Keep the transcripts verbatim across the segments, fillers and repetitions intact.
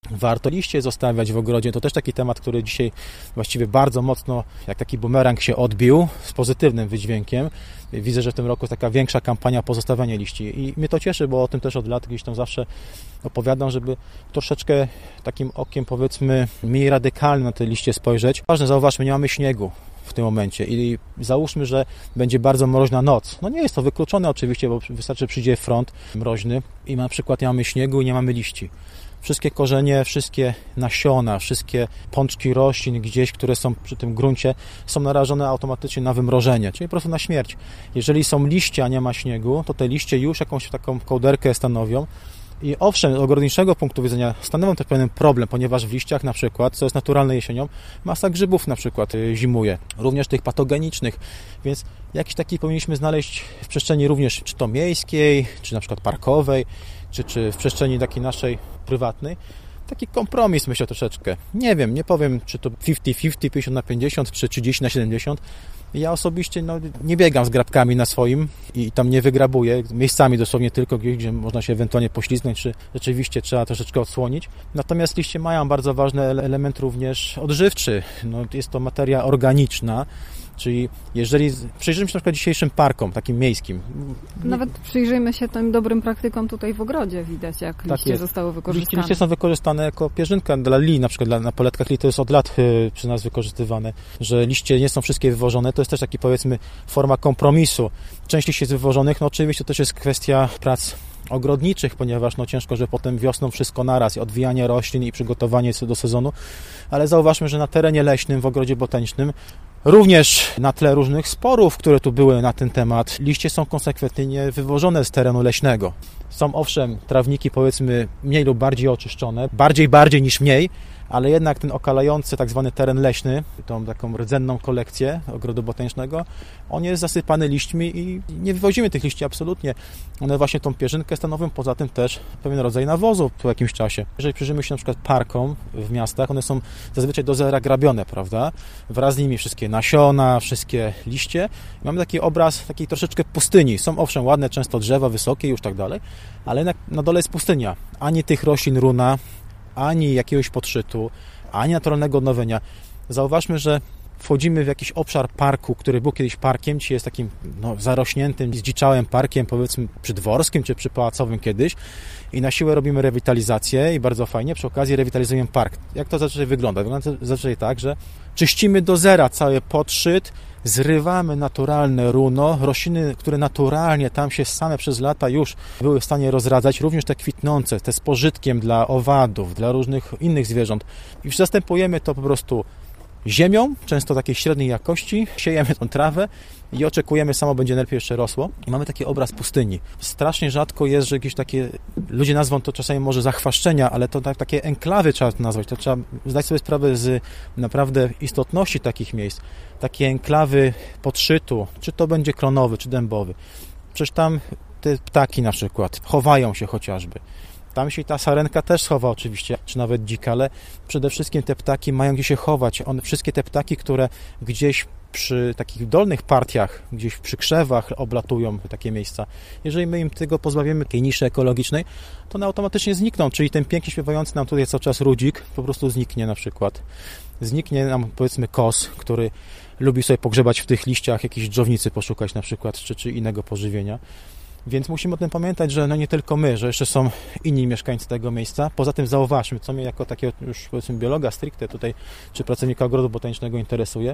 warto liście zostawiać w ogrodzie. To też taki temat, który dzisiaj właściwie bardzo mocno, jak taki bumerang się odbił z pozytywnym wydźwiękiem. Widzę, że w tym roku jest taka większa kampania pozostawiania liści i mnie to cieszy, bo o tym też od lat gdzieś tam zawsze opowiadam, żeby troszeczkę takim okiem, powiedzmy, mniej radykalnym na te liście spojrzeć. Ważne, zauważmy, nie mamy śniegu w tym momencie i załóżmy, że będzie bardzo mroźna noc. No nie jest to wykluczone oczywiście, bo wystarczy, że przyjdzie front mroźny i na przykład nie mamy śniegu i nie mamy liści. Wszystkie korzenie, wszystkie nasiona, wszystkie pączki roślin gdzieś, które są przy tym gruncie, są narażone automatycznie na wymrożenie, czyli po prostu na śmierć. Jeżeli są liście, a nie ma śniegu, to te liście już jakąś taką kołderkę stanowią. I owszem, z ogrodniczego punktu widzenia stanowią też pewien problem, ponieważ w liściach na przykład, co jest naturalne jesienią, masa grzybów na przykład zimuje, również tych patogenicznych, więc jakiś taki powinniśmy znaleźć w przestrzeni również czy to miejskiej, czy na przykład parkowej, czy, czy w przestrzeni takiej naszej prywatnej, taki kompromis, myślę, troszeczkę. Nie wiem, nie powiem, czy to pięćdziesiąt pięćdziesiąt, pięćdziesiąt na pięćdziesiąt, czy trzydzieści na siedemdziesiąt. Ja osobiście no, nie biegam z grabkami na swoim i tam nie wygrabuję, miejscami dosłownie tylko gdzieś, gdzie można się ewentualnie poślizgnąć, czy rzeczywiście trzeba troszeczkę odsłonić. Natomiast liście mają bardzo ważny element również odżywczy. No, jest to materia organiczna, czyli jeżeli przyjrzymy się na przykład dzisiejszym parkom, takim miejskim. Nawet przyjrzyjmy się tym dobrym praktykom tutaj w ogrodzie, widać jak tak liście jest. zostały wykorzystane. Liście są wykorzystane jako pierzynka dla li, na przykład dla, na poletkach li to jest od lat y, przy nas wykorzystywane, że liście nie są wszystkie wywożone, to jest też taki powiedzmy forma kompromisu. Część liści jest wywożonych, no oczywiście to też jest kwestia prac ogrodniczych, ponieważ no ciężko, że potem wiosną wszystko naraz, odwijanie roślin i przygotowanie do sezonu, ale zauważmy, że na terenie leśnym, w ogrodzie botanicznym, również na tle różnych sporów, które tu były na ten temat, liście są konsekwentnie wywożone z terenu leśnego. Są owszem trawniki powiedzmy mniej lub bardziej oczyszczone, bardziej bardziej niż mniej, ale jednak ten okalający tak zwany teren leśny, tą taką rdzenną kolekcję ogrodu botanicznego, on jest zasypany liśćmi i nie wywozimy tych liści absolutnie. One właśnie tą pierzynkę stanowią, poza tym też pewien rodzaj nawozu po jakimś czasie. Jeżeli przyjrzymy się na przykład parkom w miastach, one są zazwyczaj do zera grabione, prawda? Wraz z nimi wszystkie nasiona, wszystkie liście. Mamy taki obraz takiej troszeczkę pustyni. Są owszem ładne, często drzewa wysokie i już tak dalej, ale na, na dole jest pustynia. Ani tych roślin runa, ani jakiegoś podszytu, ani naturalnego odnowienia. Zauważmy, że wchodzimy w jakiś obszar parku, który był kiedyś parkiem, dzisiaj jest takim no, zarośniętym, zdziczałym parkiem, powiedzmy przydworskim czy przypałacowym kiedyś i na siłę robimy rewitalizację i bardzo fajnie, przy okazji rewitalizujemy park. Jak to zazwyczaj wygląda? Wygląda to zazwyczaj tak, że czyścimy do zera cały podszyt, zrywamy naturalne runo, rośliny, które naturalnie tam się same przez lata już były w stanie rozradzać, również te kwitnące, te z pożytkiem dla owadów, dla różnych innych zwierząt. I zastępujemy to po prostu ziemią, często takiej średniej jakości, siejemy tą trawę i oczekujemy, samo będzie najlepiej jeszcze rosło. I mamy taki obraz pustyni. Strasznie rzadko jest, że jakieś takie, ludzie nazwą to czasami może zachwaszczenia, ale to tak, takie enklawy trzeba to nazwać. To trzeba zdać sobie sprawę z naprawdę istotności takich miejsc. Takie enklawy podszytu, czy to będzie klonowy, czy dębowy. Przecież tam te ptaki na przykład chowają się chociażby. Tam się ta sarenka też schowa oczywiście, czy nawet dzika, ale przede wszystkim te ptaki mają gdzie się chować. One, wszystkie te ptaki, które gdzieś przy takich dolnych partiach, gdzieś przy krzewach oblatują takie miejsca. Jeżeli my im tego pozbawimy, takiej niszy ekologicznej, to one automatycznie znikną, czyli ten pięknie śpiewający nam tutaj cały czas rudzik po prostu zniknie na przykład. Zniknie nam powiedzmy kos, który lubi sobie pogrzebać w tych liściach, jakieś dżownicy poszukać na przykład, czy, czy innego pożywienia. Więc musimy o tym pamiętać, że no nie tylko my, że jeszcze są inni mieszkańcy tego miejsca. Poza tym zauważmy, co mnie jako takiego już powiedzmy biologa stricte tutaj, czy pracownika ogrodu botanicznego interesuje,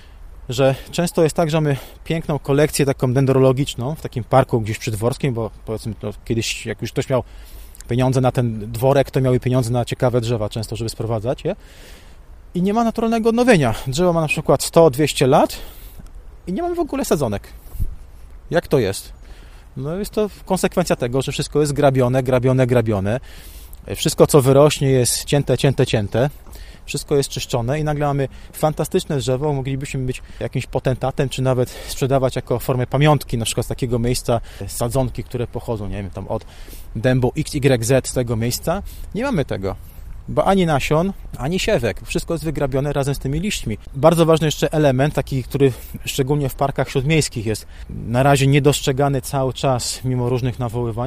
że często jest tak, że mamy piękną kolekcję taką dendrologiczną w takim parku gdzieś przydworskim, bo powiedzmy to kiedyś jak już ktoś miał pieniądze na ten dworek, to miały pieniądze na ciekawe drzewa często, żeby sprowadzać je. I nie ma naturalnego odnowienia. Drzewo ma na przykład sto dwieście lat i nie mamy w ogóle sadzonek. Jak to jest? No jest to konsekwencja tego, że wszystko jest grabione, grabione, grabione. Wszystko, co wyrośnie, jest cięte, cięte, cięte. Wszystko jest czyszczone i nagle mamy fantastyczne drzewo. Moglibyśmy być jakimś potentatem, czy nawet sprzedawać jako formę pamiątki, na przykład z takiego miejsca sadzonki, które pochodzą, nie wiem, tam od dębu X Y Z z tego miejsca. Nie mamy tego. Bo ani nasion, ani siewek. Wszystko jest wygrabione razem z tymi liśćmi. Bardzo ważny jeszcze element, taki, który szczególnie w parkach śródmiejskich jest na razie niedostrzegany cały czas, mimo różnych nawoływań,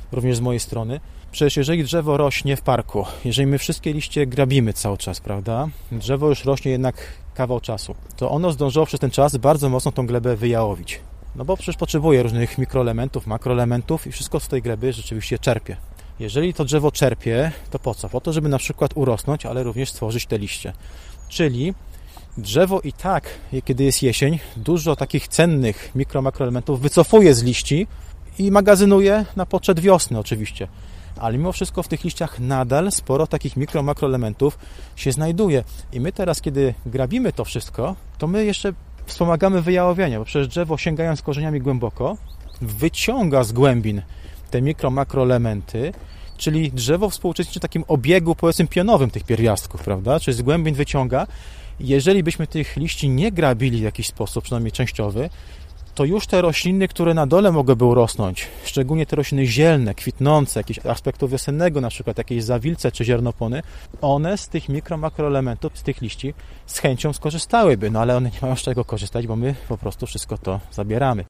również z mojej strony. Przecież jeżeli drzewo rośnie w parku, jeżeli my wszystkie liście grabimy cały czas, prawda, drzewo już rośnie jednak kawał czasu, to ono zdążyło przez ten czas bardzo mocno tą glebę wyjałowić. No bo przecież potrzebuje różnych mikroelementów, makroelementów i wszystko z tej gleby rzeczywiście czerpie. Jeżeli to drzewo czerpie, to po co? Po to, żeby na przykład urosnąć, ale również stworzyć te liście. Czyli drzewo i tak, kiedy jest jesień, dużo takich cennych mikro, makroelementów wycofuje z liści i magazynuje na poczet wiosny oczywiście. Ale mimo wszystko w tych liściach nadal sporo takich mikro, makroelementów się znajduje. I my teraz, kiedy grabimy to wszystko, to my jeszcze wspomagamy wyjałowienie, bo przecież drzewo, sięgając korzeniami głęboko, wyciąga z głębin te mikro, makroelementy, czyli drzewo współuczestniczy w takim obiegu, powiedzmy, pionowym tych pierwiastków, prawda? Czyli z głębin wyciąga. Jeżeli byśmy tych liści nie grabili w jakiś sposób, przynajmniej częściowy, to już te rośliny, które na dole mogłyby urosnąć, szczególnie te rośliny zielne, kwitnące, jakieś aspektu wiosennego, na przykład jakieś zawilce czy ziernopony, one z tych mikro, makroelementów, z tych liści z chęcią skorzystałyby, no ale one nie mają z czego korzystać, bo my po prostu wszystko to zabieramy.